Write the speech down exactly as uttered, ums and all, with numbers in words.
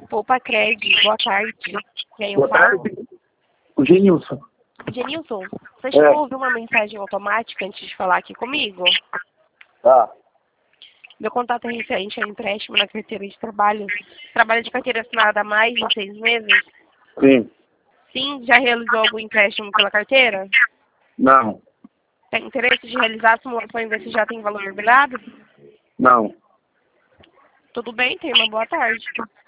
Poupa Cred, boa tarde. Quem eu Boa falo? tarde. O Genilson. Genilson, você É. chegou a ouvir uma mensagem automática antes de falar aqui comigo? Tá. Meu contato é referente ao empréstimo na carteira de trabalho. Trabalho de carteira assinada há mais de seis meses? Sim. Sim, já realizou algum empréstimo pela carteira? Não. Tem interesse de realizar a simulação e ver se já tem valor liberado? Não. Tudo bem, tenha uma boa tarde.